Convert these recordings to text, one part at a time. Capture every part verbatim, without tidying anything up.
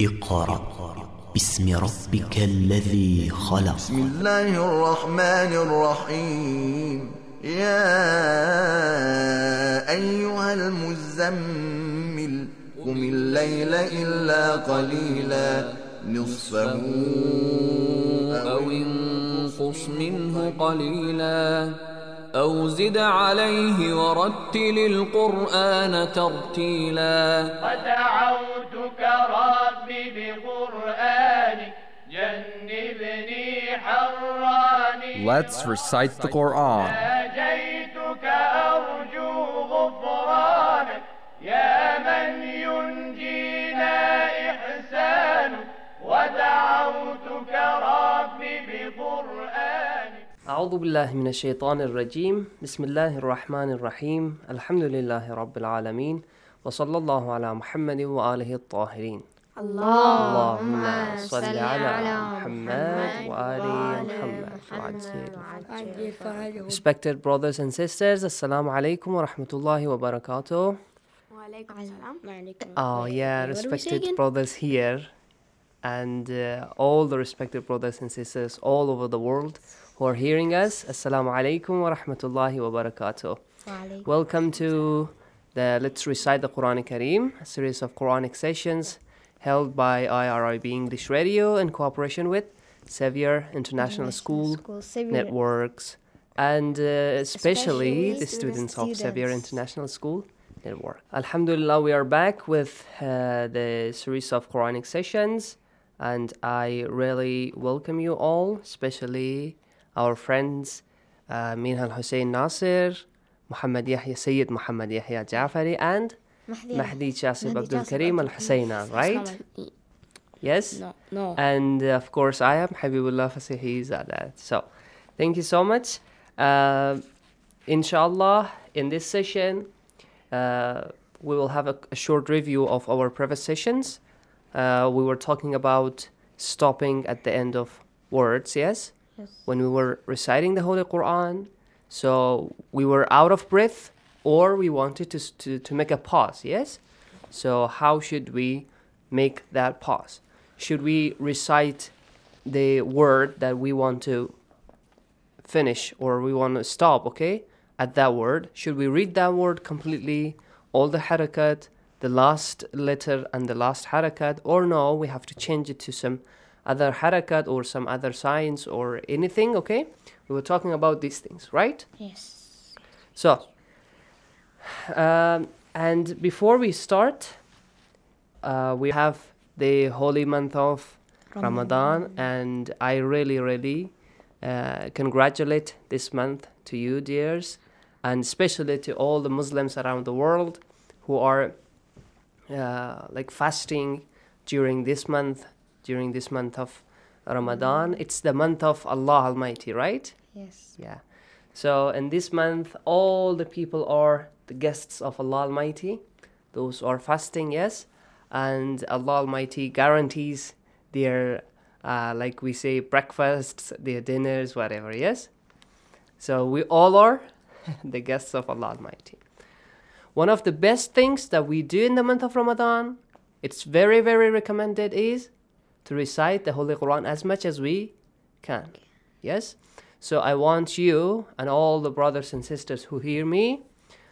اقرأ باسم ربك الذي خلق. بسم الله الرحمن الرحيم. يا أيها المزمل قم الليل إلا قليلا نصفه أو انقص منه قليلا أو زد عليه ورتل القرآن ترتيلا. ودعوتك ربي بقرآنك جنبني حراني. Let's recite the Quran. ناجيتك أرجو غفرانك يا من ينجينا إحسانك. ودعوتك ربي بقرآنك. أعوذ بالله من الشيطان الرجيم. بسم الله الرحمن الرحيم. الحمد لله رب العالمين وصلى الله على محمد وآله الطاهرين. اللهم صل على محمد وآل محمد. Respected brothers and sisters, Assalamu alaikum wa rahmatullahi wa barakatuh. Oh yeah, respected brothers here and uh, all the respected brothers and sisters all over the world who are hearing us. Assalamu alaikum wa rahmatullahi wa barakatuh. Welcome to the Let's Recite the Quran Kareem, a series of Quranic sessions held by I R I B English Radio in cooperation with Xavier International School, School, Xavier. Networks, and uh, especially Especially the the students of Xavier students. International School Network. Alhamdulillah, we are back with uh, the series of Quranic sessions, and I really welcome you all, especially our friends uh, Minhal Hussein Nasir, Muhammad Yahya Sayyid Muhammad Yahya Jafari, and Mahdi Chasib Abdul Kareem Al Husseina, right? Yes? No, no. And uh, of course, I am Habibullah Fasihi Zadat. So, thank you so much. Uh, inshallah, in this session, uh, we will have a, a short review of our previous sessions. Uh, we were talking about stopping at the end of words, yes? Yes. When we were reciting the Holy Quran. So, we were out of breath, or we wanted to, s- to, to make a pause, yes? So, how should we make that pause? Should we recite the word that we want to finish or we want to stop, okay, at that word? Should we read that word completely, all the harakat, the last letter and the last harakat, or no, we have to change it to some other harakat or some other signs or anything, okay? We were talking about these things, right? Yes. So, um, and before we start, uh, we have the holy month of Ramadan, and I really, really uh, congratulate this month to you, dears, and especially to all the Muslims around the world who are uh, like fasting during this month, during this month of Ramadan. It's the month of Allah Almighty, right? Yes. Yeah. So in this month, all the people are the guests of Allah Almighty. Those who are fasting, yes. And Allah Almighty guarantees their, uh, like we say, breakfasts, their dinners, whatever, yes. So we all are the guests of Allah Almighty. One of the best things that we do in the month of Ramadan, it's very, very recommended, is to recite the Holy Quran as much as we can. Yes? So I want you and all the brothers and sisters who hear me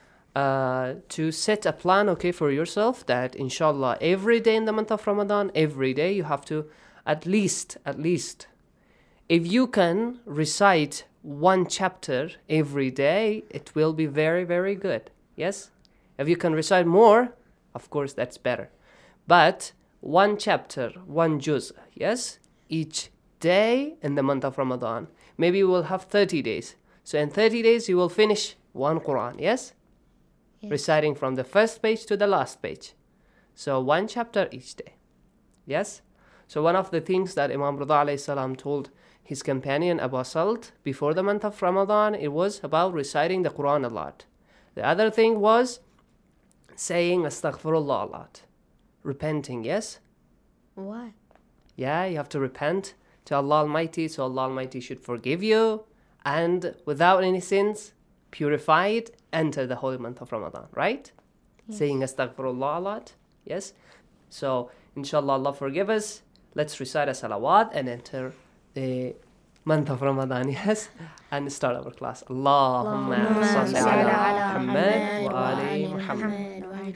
uh, to set a plan, okay, for yourself that inshallah every day in the month of Ramadan, every day you have to at least, at least, if you can recite one chapter every day, it will be very, very good. Yes? If you can recite more, of course, that's better. But one chapter, one juz, yes, each day in the month of Ramadan. Maybe you will have thirty days. So in thirty days, you will finish one Quran, yes? Yes. Reciting from the first page to the last page. So one chapter each day. Yes? So one of the things that Imam Rida alayhi salam told his companion Abu Salt before the month of Ramadan, it was about reciting the Quran a lot. The other thing was saying astaghfirullah a lot. Repenting, yes? Why? Yeah, you have to repent to Allah Almighty, so Allah Almighty should forgive you, and without any sins, purified, enter the holy month of Ramadan, right? Yes. Saying astaghfirullah a lot, yes? So Inshallah, Allah forgive us. Let's recite a salawat and enter the month of Ramadan, yes, and start our class. Allahumma salli ala Muhammad wa ali Muhammad.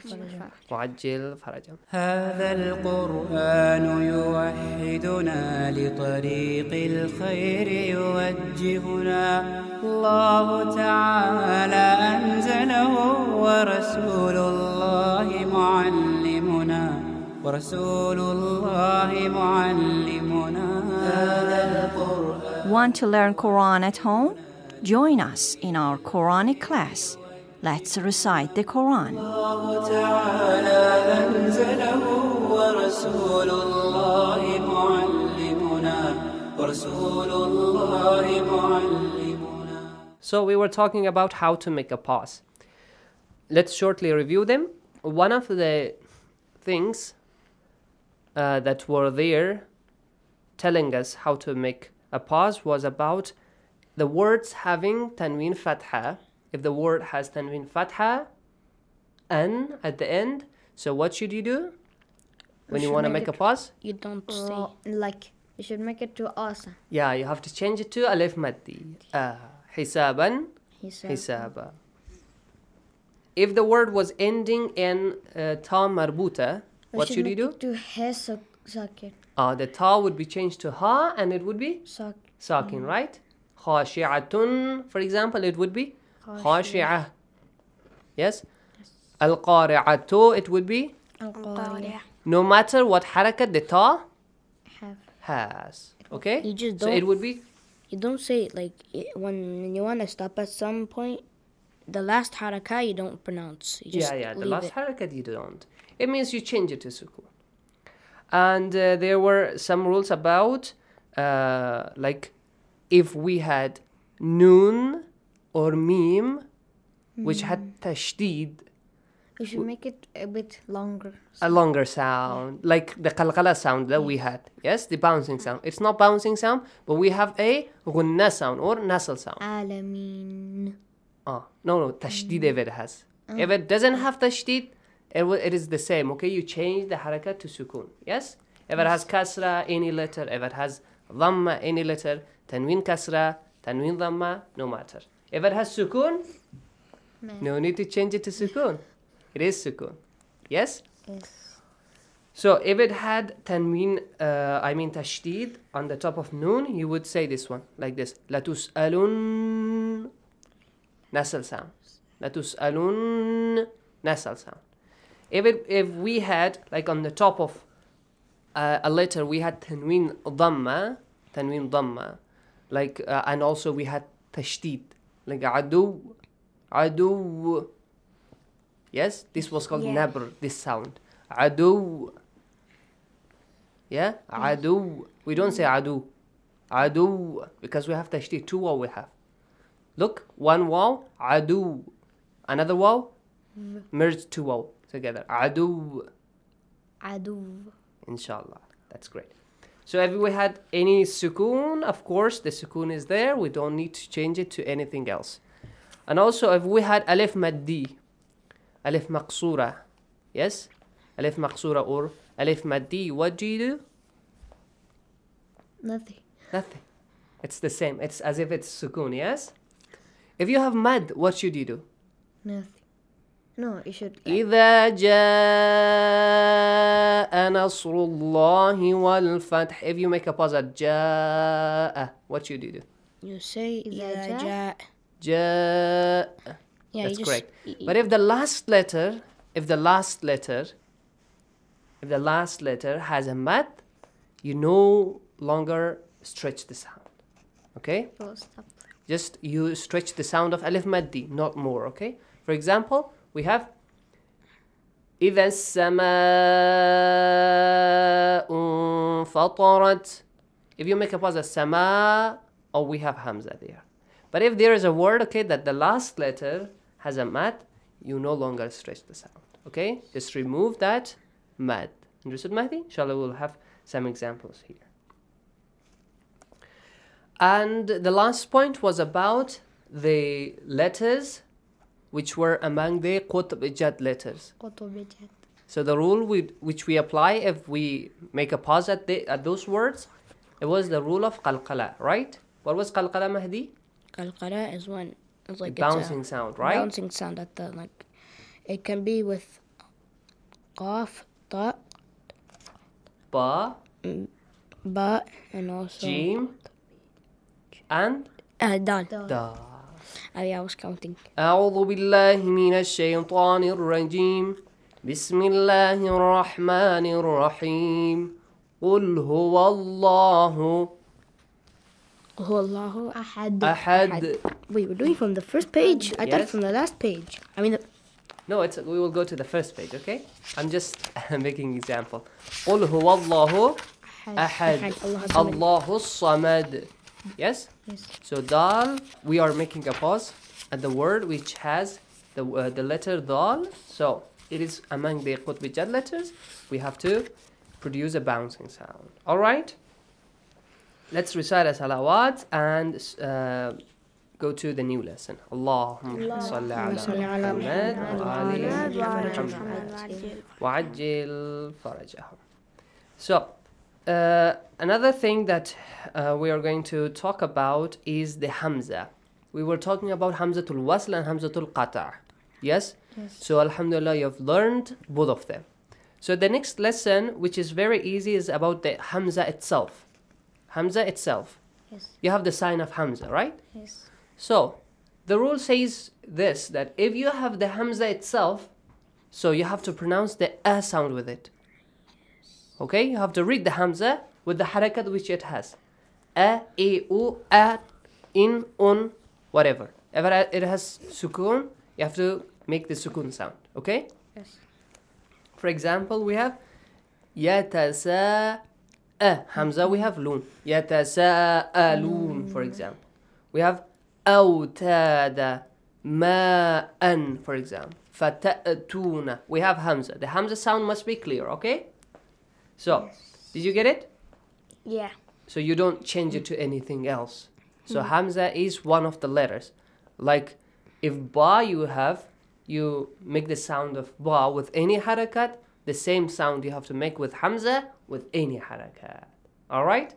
وعجل فرجهم. هذا القرآن يوحدنا لطريق الخير يوجهنا الله تعالى أنزله ورسول الله معلمنا ورسول الله معلمنا هذا القرآن. Want to learn Quran at home? Join us in our Quranic class. Let's recite the Quran. الله تعالى أنزله ورسول الله معلمنا ورسول الله معلمنا. So we were talking about how to make a pause. Let's shortly review them. One of the things uh, that were there telling us how to make a pause was about the words having tanween fatha. If the word has tanween fatha, an at the end, so what should you do when you should want to make make a it- pause? You don't say like you should make it to asa. Yeah, you have to change it to alif maddi. Uh, hisaban, He said. hisaba. If the word was ending in uh, ta marbuta, what should you do? To hes sakit. Uh, the ta would be changed to ha and it would be Sak. sakin, right? Khashi'atun, for example, it would be khashi'ah. Yes? Al-qari'atu, it would be Al-qari'ah. no matter what harakat the ta Have. has. Okay? You just So don't- it would be You don't say it like it, when you want to stop at some point. The last haraka you don't pronounce. You just yeah, yeah. The leave last it. harakat you don't. It means you change it to sukun. And uh, there were some rules about, uh, like, if we had noon or meme, which had tashdid, You should make it a bit longer. a longer sound, like the qalqala sound that we had. Yes, the bouncing sound. It's not bouncing sound, but we have a gunna sound or nasal sound. Alamin. Oh, no, no, tashdid if it has. If it doesn't have tashdid, it, will, it is the same, okay? You change the harakat to sukun, yes? If it has kasra, any letter. If it has dhamma, any letter. Tanween kasra, tanween dhamma, no matter. If it has sukun, no need to change it to sukun. It is sukun, yes? Yes. So if it had tanween, uh, I mean tashdid, on the top of noon, you would say this one, like this. لَتُسْأَلُنَّ nasal sound. لَتُسْأَلُنَّ nasal sound. If it, if we had, like on the top of uh, a letter, we had tanween dhamma, tanween dhamma, like, uh, and also we had tashdid, like adu, adu. Yes, this was called Yeah. nabr, this sound. Adu. Yeah, adu. We don't say adu. Adu, because we have tashdid, two waw we have. Look, one waw, adu. Another waw, merge two waw together. Adu. Adu. Inshallah. That's great. So if we had any sukoon, of course, the sukoon is there. We don't need to change it to anything else. And also, if we had alif maddi, alif maqsura, yes? Alif maqsura or alif maddi, what do you do? Nothing. Nothing. It's the same. It's as if it's sukoon, yes? If you have mad, what should you do? Nothing. No, you should. إذا جاء نصر الله والفتح. If you make a pause at جاء, what should you do? You say إذا إذا جاء. جاء. جاء. Yeah, That's you just, correct. But if the last letter, if the last letter, if the last letter has a mad, you no longer stretch the sound. Okay? Oh, stop. Just you stretch the sound of alif maddi, not more, okay? For example, we have إذا السماء انفطرت. If you make a pause at sama, oh, we have hamza there. But if there is a word, okay, that the last letter has a mad, you no longer stretch the sound, okay? Just remove that mad. Understood, Mahdi? Inshallah, we'll have some examples here. And the last point was about the letters which were among the qutb jad letters. قطب جد. So the rule we, which we apply if we make a pause at, the, at those words, it was the rule of qalqala, right? What was qalqala, Mahdi? Qalqala is when it's like a bouncing it's a sound, right? Bouncing sound at the like. It can be with qaf, ta, ba, ba, and also jim, and uh, dal. da. Uh, yeah, I was counting. أعوذ بالله من الشيطان الرجيم بسم الله الرحمن الرحيم قل هو الله هو الله أحد. أحد. Wait, we're doing from the first page? I thought Yes. from the last page. I mean, the, No, it's we will go to the first page, okay? I'm just making example. قل هو الله أحد الله الصمد. Yes? Yes. So dal, we are making a pause at the word which has the uh, the letter dal. So it is among the qutb letters. We have to produce a bouncing sound. All right? Let's recite a salawat and uh, go to the new lesson. Allahumma salli ala Muhammad wa ali Muhammad wa ajil farajahum. So, uh, another thing that uh, we are going to talk about is the hamza. We were talking about hamzatul wasl and hamzatul qata'. Yes? Yes. So, alhamdulillah, you have learned both of them. So, the next lesson, which is very easy, is about the hamza itself. Hamza itself. Yes. You have the sign of hamza, right? Yes. So, the rule says this, that if you have the hamza itself, so you have to pronounce the a sound with it. Okay? You have to read the hamza with the harakat which it has. A, e, u, a, in, un, whatever. If it has sukoon, you have to make the sukoon sound. Okay? Yes. For example, we have yatasa, a, hamza, we have loon. Yatasa'alun, for example. We have أوتاد ماء, for example. فتأتون. We have hamza. The hamza sound must be clear, okay? So, did you get it? yeah. So you don't change it to anything else. So hamza is one of the letters. Like if ba you have, you make the sound of ba with any harakat, the same sound you have to make with hamza with any harakat. All right?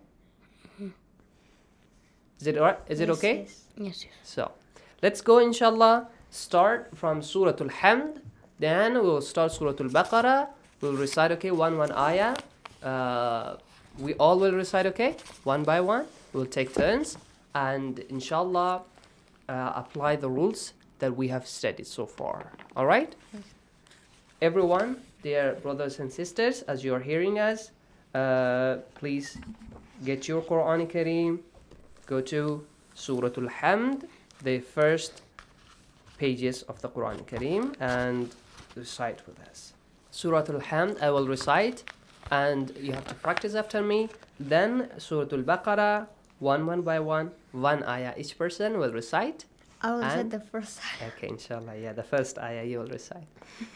Is it all right? Is it Yes, okay? yes. Yes, yes. So, let's go inshallah. Start from Surah Al-Hamd. Then we'll start Surah Al-Baqarah. We'll recite, okay, one one ayah. Uh, we all will recite, okay, one by one. We'll take turns and inshallah uh, apply the rules that we have studied so far. All right? Everyone, dear brothers and sisters, as you are hearing us, uh, please get your Quran Kareem. Go to Surah Al-Hamd, the first pages of the Quran Kareem, and recite with us. Surah Al-Hamd, I will recite, and you have to practice after me. Then Surah Al-Baqarah, one one by one, one ayah each person will recite. I will say And- the first. Okay, inshallah, yeah, the first ayah you will recite.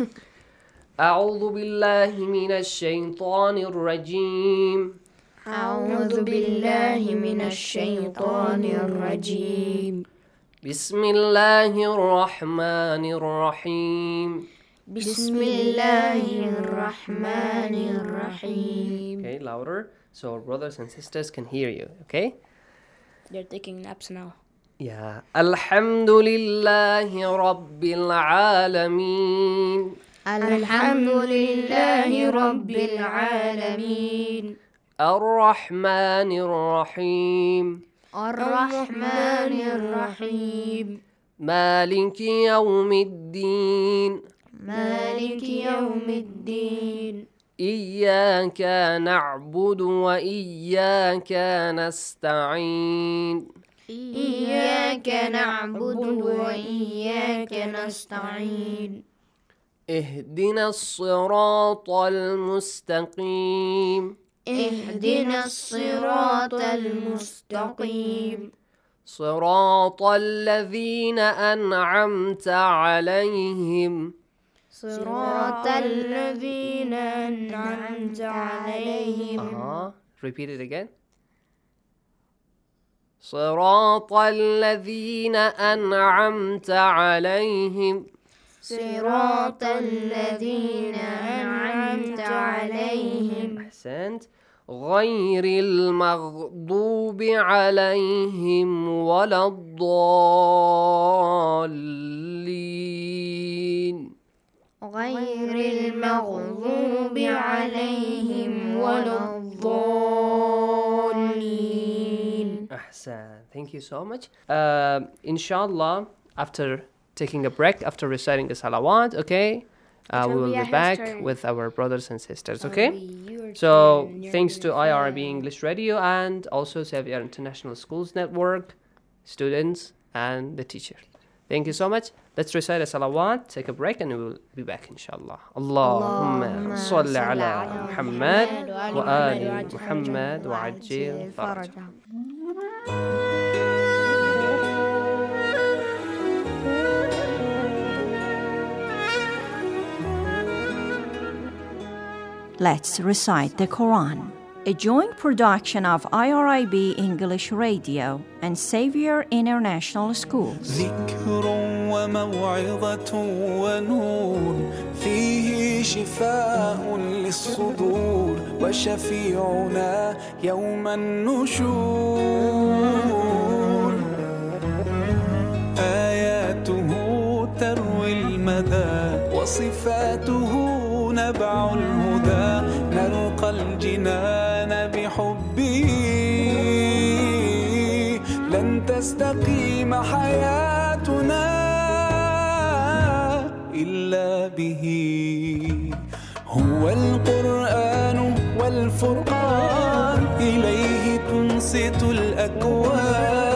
أعوذ بالله من الشيطان الرجيم أعوذ بالله من الشيطان الرجيم بسم الله الرحمن الرحيم. بسم الله الرحمن الرحيم. Okay, louder so our brothers and sisters can hear you, okay? They're taking naps now. Yeah. الحمد لله رب العالمين الحمد لله رب العالمين الرحمن الرحيم الرحمن الرحيم مالك يوم الدين مالك يوم الدين إياك نعبد وإياك نستعين إياك نعبد وإياك نستعين اهدنا الصراط المستقيم اهدنا الصراط المستقيم صراط الذين أنعمت عليهم صراط الذين أنعمت عليهم uh-huh. Repeat it again. صراط الذين أنعمت عليهم صراط الذين أنعمت عليهم. أحسنت. غير المغضوب عليهم ولا الضالين. غير المغضوب عليهم ولا الضالين. Ahsan. Thank you so much. Uh, inshallah, after taking a break, after reciting the salawat, okay, uh, we will be back with our brothers and sisters, okay? So, thanks to I R I B English Radio and also Xavier International Schools Network, students, and the teacher. Thank you so much. Let's recite a salawat, take a break, and we will be back, inshallah. Allahumma salli ala Muhammad wa ali Muhammad wa ajil farajah. Let's recite the Quran, a joint production of I R I B English Radio and Xavier International Schools. ذكر وموعظة ونور فيه شفاء للصدور وشفيعنا يوم النشور آياته تروي المدى وصفاته نبع الهدى نلقى الجنان بحبه لن تستقيم حياتنا إلا به هو القرآن والفرقان إليه تنصت الأكوان